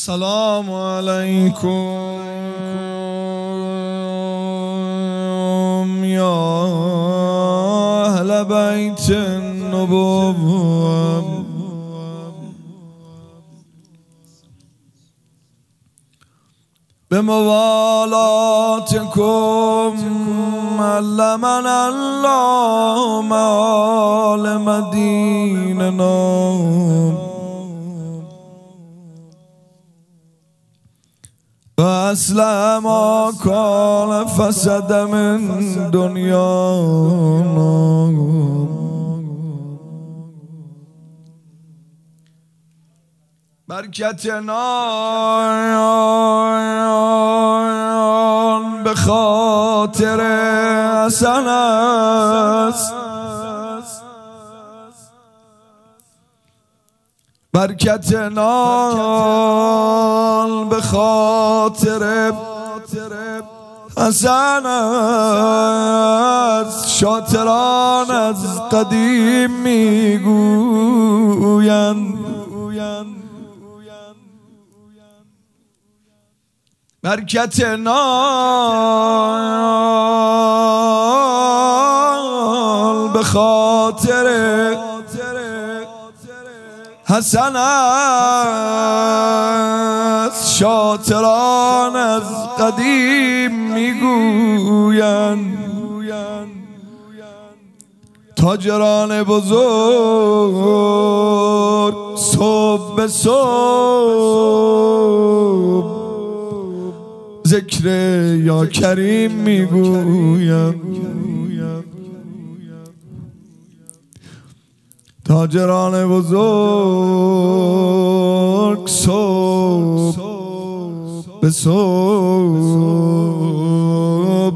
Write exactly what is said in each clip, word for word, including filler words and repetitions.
السلام عليكم يا أهل بيت النبوة بموالاتكم علمنا الله معالم ديننا وأسلم ما كان فسد من دنيانا برکتنا به خاطر حسن است، برکتنا به خاطر حسن است. شاطران از قدیم میگویند برکت نال به خاطر حسن است. شاطران از قدیم میگویند تاجران بزرگ صبح به صبح ذکر یا کریم میگویم. تاجران بزرگ صبح به صبح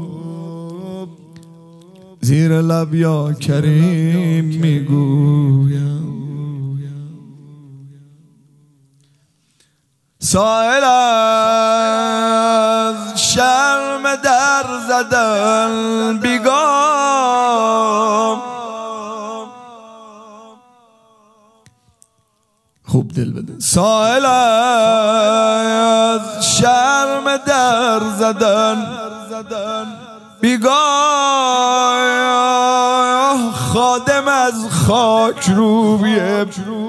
زیر لب یا کریم میگویم. سائل از شرم در زدن بیگام، خوب دل بده. سائل از شرم در زدن بیگاه، خادم از خاک روبیه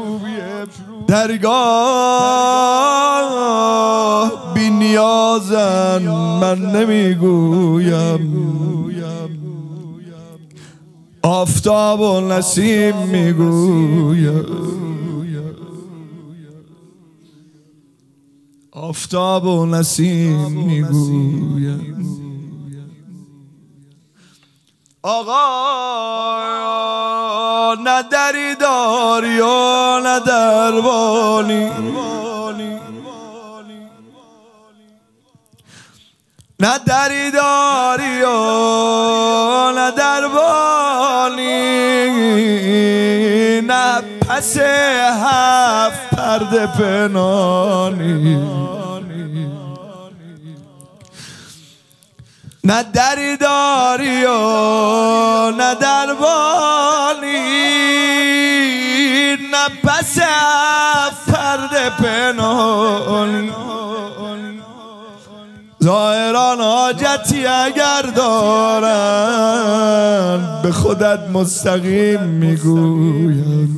درگاه بی نیازن من نمیگویم. آفتاب و نسیم میگویم، آفتاب و نسیم میگویم. آقا نه دری داری و نه دربانی، نه دری داری و نه دربانی، نه پس هفت پرده پنهانی، نه دری داری و نه دربانی، نه پس پرده پنهانی. ظاهران حاجتی اگر دارن به خودت مستقیم میگویم.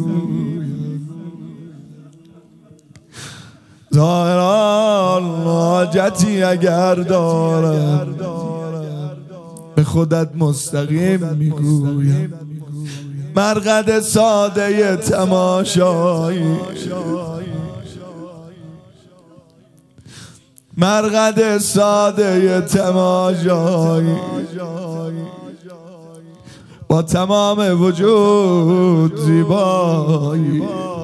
ظاهران حاجتی اگر دارن به خودت مستقیم میگویم. مرقد ساده تماشایی، مرقد ساده تماشایی، با تمام وجود زیبایی.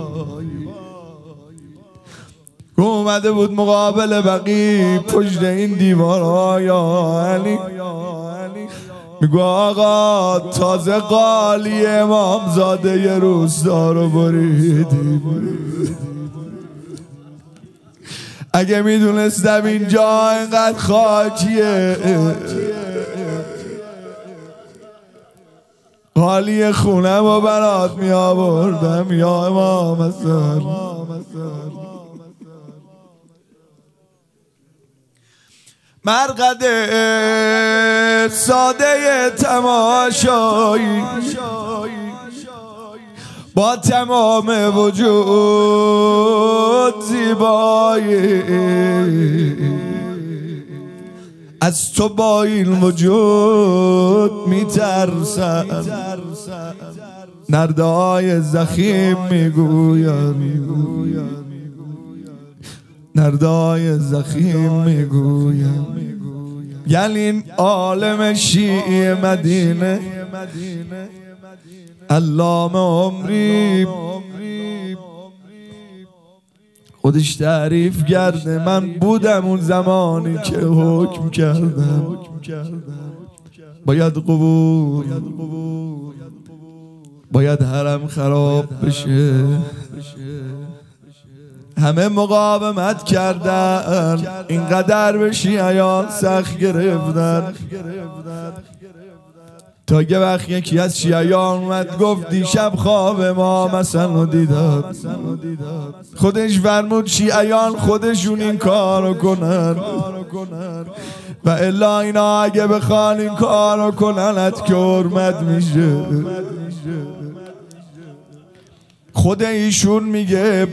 اومده بود مقابل بقی پشت این دیوارها یا علی، میگو آقا تازه قالی امامزاده ی روستا رو بریدیم. اگه میدونستم اینجا اینقدر خاکیه قالی خونم و برات می آوردم یا امام حسن. مرقد ساده تماشایی با تمام وجود زیبایی، از تو با این وجود میترسم. نردای زخیم میگویم، نردای زخیم میگویم، یعنی عالم شیعی مدینه علامه عمری خودش تعریف کرده. من بودم اون زمانی که حکم کردم باید قبول، باید حرم خراب بشه. همه مقاومت کردن، اینقدر به شیعیان سخت گرفتن تا یه وقت یکی از شیعیان اومد گفت دیشب خواب ما مثلا رو دیدم. خودش فرمود شیعیان خودشون این کارو کنن و الا اینا اگه بخوان این کارو کننت که حرمت میشه. خود ایشون میگه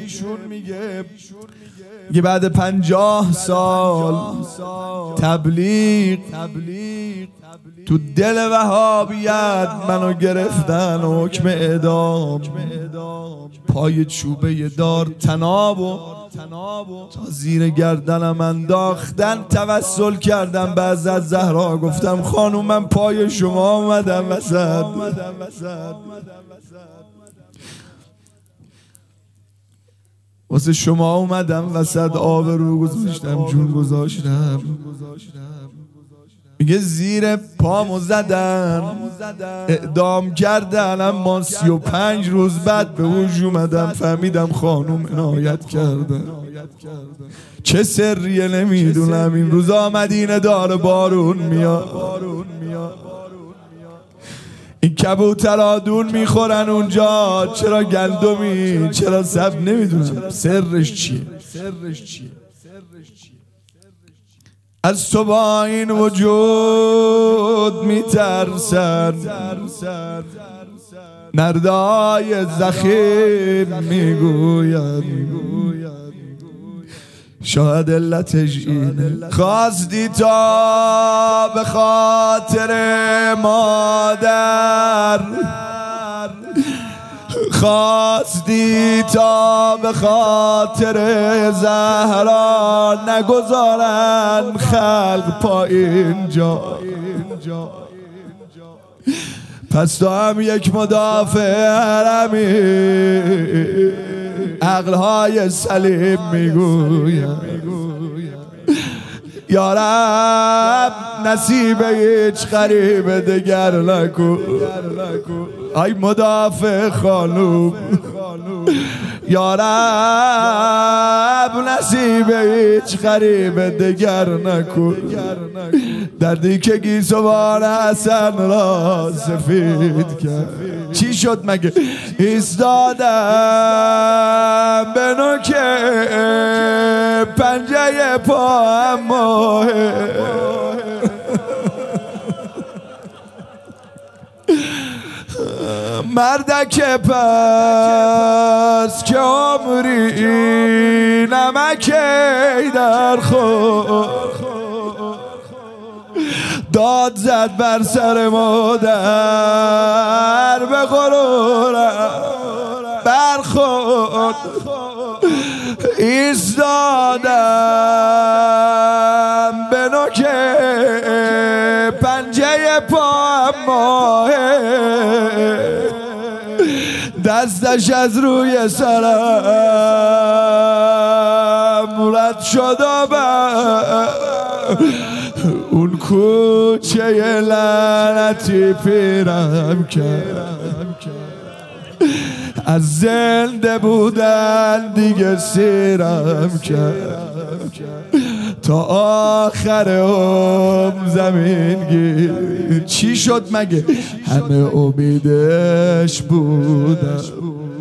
یه بعد پنجاه سال تبلیغ تو دل وهابیت منو گرفتن و حکم اعدام، پای چوبه دار تناب و تا زیر گردنم انداختن. توسل کردم بعد از زهرا گفتم خانوم من پای شما اومدم وسط، واسه شما اومدم وسط، آب رو گذاشتم جون گذاشتم. میگه زیر پامو زدن اعدام کردن، اما سی و پنج روز بعد به هوش اومدم فهمیدم خانوم عنایت کردن. چه سریه نمیدونم. این روزا مدینه داره بارون میاد، این کبوترها دون میخورن اونجا، چرا گندمی چرا سب نمیدونم سرش چیه. از تو با این وجود میترسن، نردای زخیم میگوید شاید علتش اینه خواستی تا به خاطر مادر، خواستی تا به خاطر زهرا نگذارن خلق پا اینجا. پس تو هم یک مدافع حرمی، عقلهای سلیم میگویم یا رب نصیب هیچ غریب دگر نکن. ای مدافع خانوم یا رب نصیب هیچ غریب دگر نکن. دردی که گیسوان حسن را سفید کرد. چی شد مگه؟ ایستادم به نوک پنجه پا ماه، مردک پس که عمری نمکی در خود داد زد بر سر مادر، به غرورم برخورد ایستادم به نوک پنجه پا ماه، دستش از روی سرم رد شد و اون کوچه لعنتی پیرم کرد. از زنده بودن دیگه سیرم کرد، تا آخر عمر زمین گیر. چی شد مگه؟ همه امیدش بودم،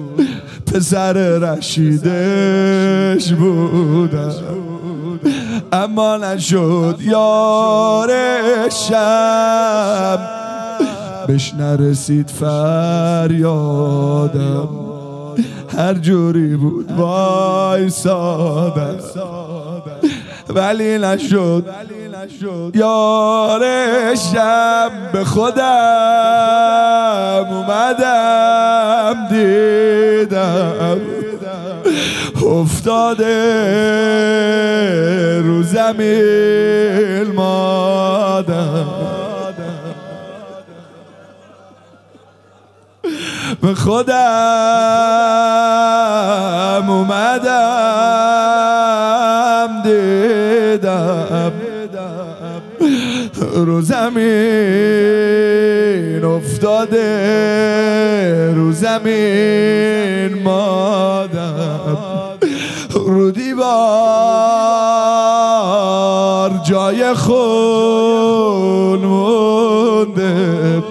پسر رشیدش بودم، اما نشد یار شب، بهش نرسید فریادم، هر جوری بود وایسادم ولی نشد یار شب. به خودم اومدم دیدم افتاده رو زمین مادم. به خودم اومدم دیدم رو زمین افتاده رو زمین مادم. رو دیوار جای خون مونده،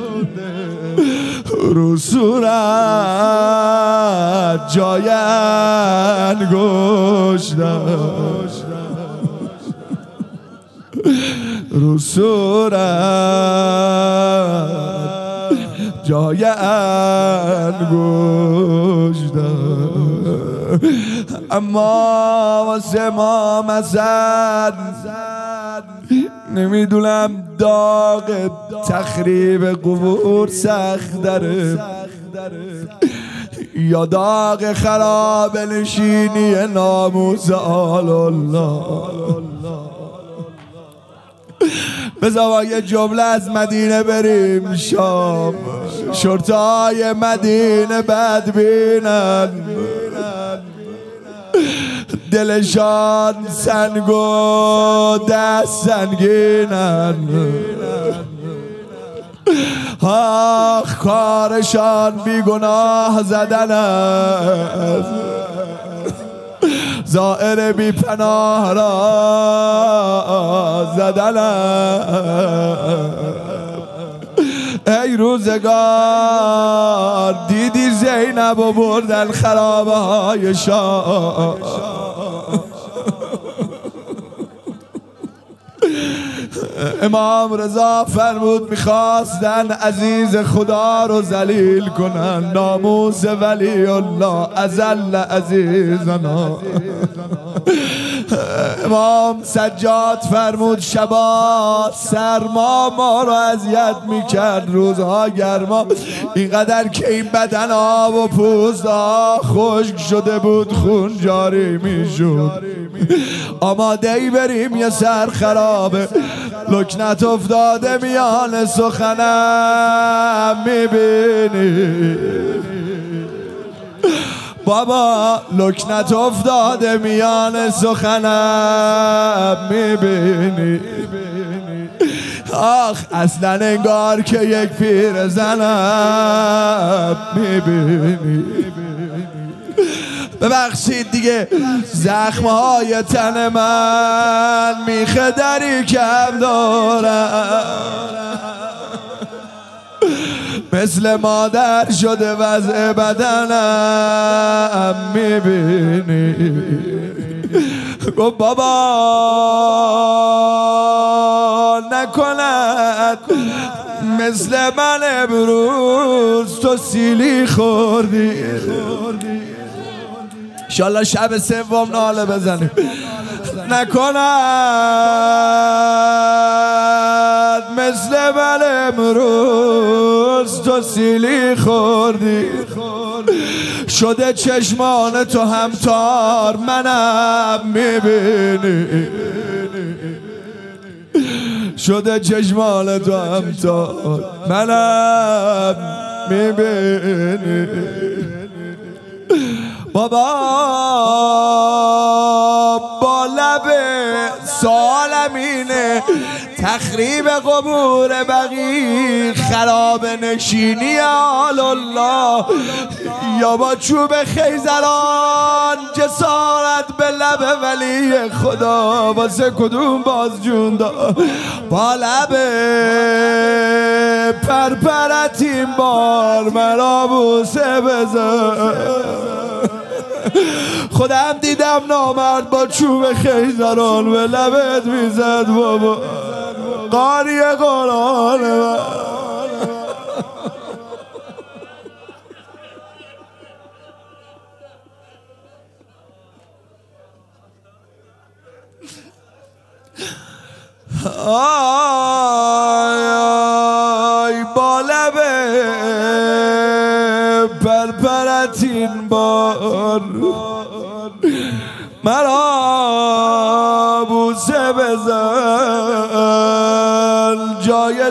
رو صورت جای انگشتم، رو صورت جای انگشتم. اما واسه ما مزد نمیدونم داغ تخریب قبور سخت داره یا داغ خراب نشینی ناموس آل الله. بذار یه جمله از مدینه بریم شام، شرطای مدینه بدبینن، دلشان سنگ و دست سنگینن، آخ کارشان بیگناه زدن است، زائر بی پناه را زدن است. ای روزگار دیدی زینب و بردن خرابه های شاه، امام رضا فرمود میخواستن عزیز خدا رو ذلیل کنن، ناموس ولی الله ازل عزیزنا. امام سجاد فرمود شبا سرما ما رو اذیت میکرد، روزها گرما اینقدر که این بدن آب و پوست خشک شده بود خون جاری میشد. آماده ای بریم یه سر خرابه، لکنت افتاده میان سخنم میبینی بابا، لکنت افتاده میان سخنم میبینی. آخ اصلا انگار که یک پیر زنم میبینی. ببخشید دیگه زخمهای تن من میخه دری کم دارم، مثل مادر شده وضع بدنم میبینی. گفت بابا نکند مثل من امروز تو سیلی خوردی، انشالله شب سوم ناله بزنیم. نکند مثل من امروز تو سیلی خوردی، شده چشمان تو همتار منم میبینی، شده چشمان تو همتار منم میبینی. بابا با لب سوالم اینه، تخریب قبور بقی، خراب نشینی آل الله، یا با چوب خیزران جسارت به لب ولی خدا، واسه کدوم باز جون داد با لب پرپرت این بار مرا بوسه بزن. خودم دیدم نامرد با چوب خیزران به لبت میزد بابا قاری قرآن من. آی با لبه پرپرتین بار مرا بوسه بزن جای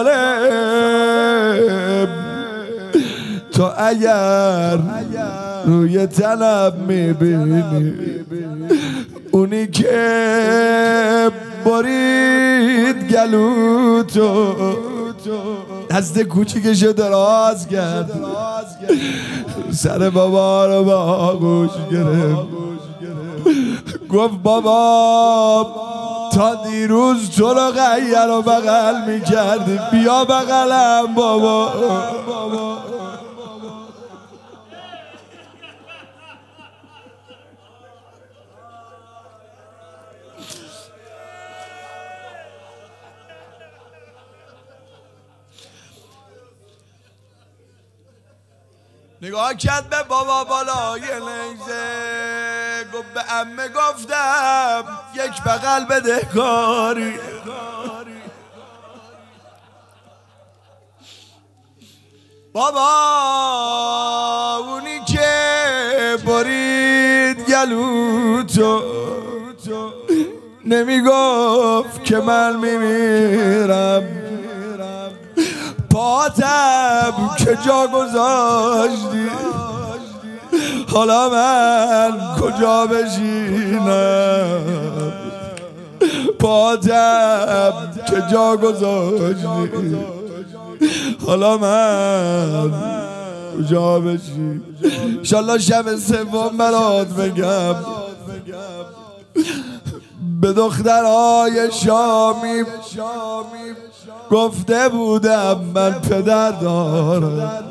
سالم تو اگر روی تنم میبینی اونی که برید گلو تو دست کوچیکشو دراز کرد سر بابا رو با آغوش گرفت گفت بابا تا دیروز تو رو غیر و بغل میکردی بیا بغلم بابا. نگاه کرد به بابا بالای نیزه گفت به عمه گفتم یک بغل بده کاری. بابا اونی که برید گلو تو نمیگفت که من میمیرم پاتم که جا گذاشتی حالا من کجا بشینم پاتم که جا گذاشتی حالا من کجا بشینم. انشالله شب سوم برات بگم به دخترهای شامی گفته بودم من پدر دارم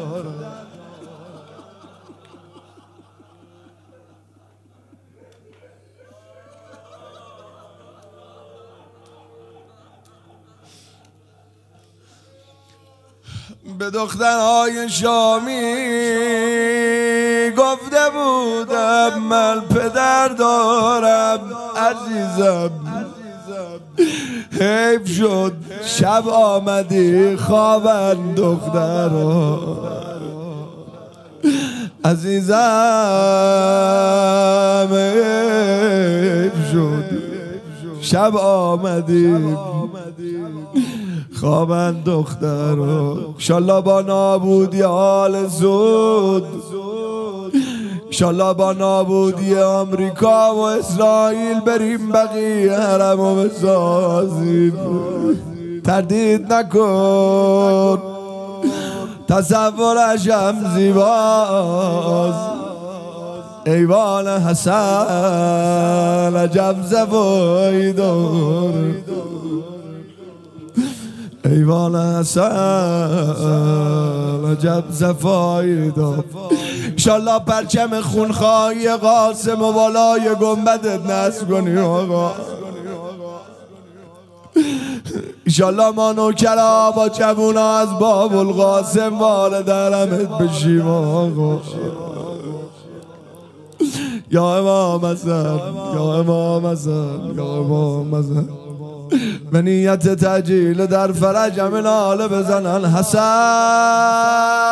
به دخترهای شامی گفته بودم من پدر دارم عزیزم حیف شد شب آمدی خوابن دخترها عزیزم حیف شد شب آمدی خوابن دخترها. انشالله با نابودی حال زود انشالله با نابودی آمریکا و اسرائیل بریم بقیه حرمو بسازیم. تردید نکن تصورش هم زیباست ایوان حسن عجب زوایی داره ایوان حسن عجب زفایی دار. انشالله پرچم خونخواهی قاسم و بالای گنبدت نصب کنی آقا. انشالله ما نوکرا با جوونا از باب القاسم وارد حرمت بشیم آقا. یا امام حسن یا امام حسن یا امام حسن به نیت تجیل در فرج همین حال بزنن حسن